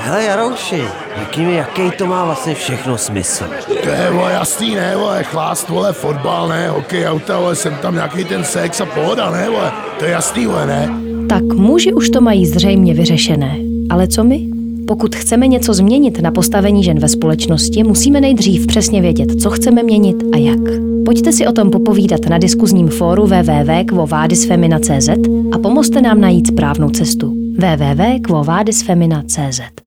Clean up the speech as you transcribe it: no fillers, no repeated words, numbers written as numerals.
Hele Jarouši, řekni mi, jaký to má vlastně všechno smysl. To je, vole, jasný, ne, vole, chlást, vole, fotbal, ne, hokej, auta, vole, jsem tam nějaký ten sex a pohoda, ne, vole, to je jasný, vole, ne. Tak muži už to mají zřejmě vyřešené, ale co my? Pokud chceme něco změnit na postavení žen ve společnosti, musíme nejdřív přesně vědět, co chceme měnit a jak. Pojďte si o tom popovídat na diskuzním fóru www.quovadisfemina.cz a pomozte nám najít správnou cestu. www.quovadisfemina.cz